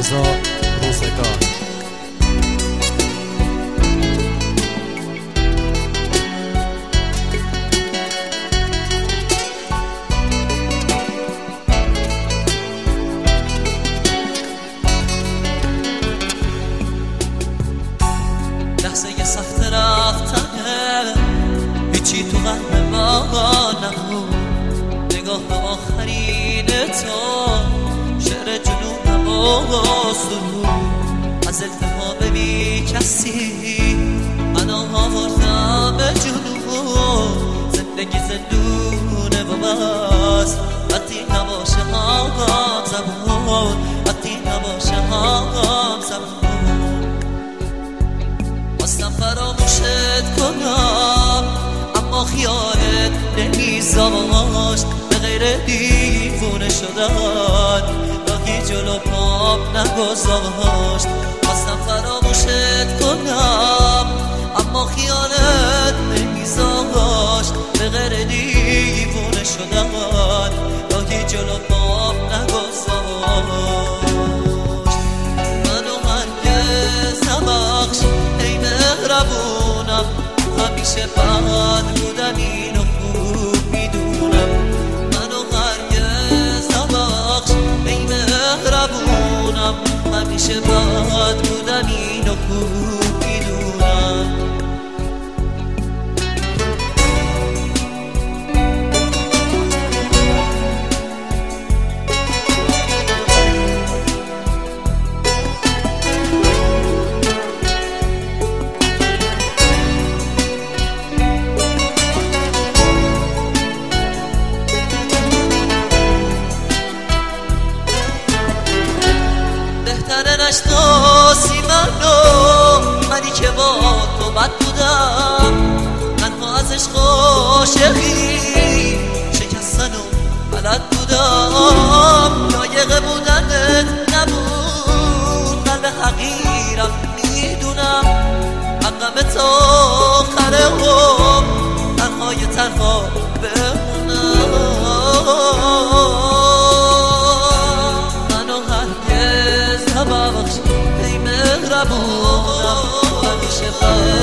رضا روزگار. لحظه سخت رفتنه هیچی تو قلب ما نبود، نگاه آخرین تو شعر جنونم و سرود، از التهاب بی کسی من آوردم به جنون. زندگی زندونه و بس وقتی نباشه هم زمان، وقتی نباشه هم زمان. خواستم فراموشت کنم اما خیالت نمیذاشت، به غیر دیوونه شدن راهی جلو پام نگذاشت. خواستم فراموشت کنم اما خیالت نمیذاشت، به غیر دیوونه شدن راهی جلو پام نگذاشت. منو هرگز نبخش ای مهربونم، همیشه بد بودم اینو خوب میدونم. منو هرگز نبخش ای مهربونم، همیشه بد بودم اینو خوب میدونم. بهتره نشناسی منی که با تو بد بودم، تنها از عشق عاشقی شکستن و بلد بودم. لایق بودنت نبود، قلب حقیرم میدونم، حقم تا آخره هم تنهای تنها بمونم. ببخش ای مهربونم، همیشه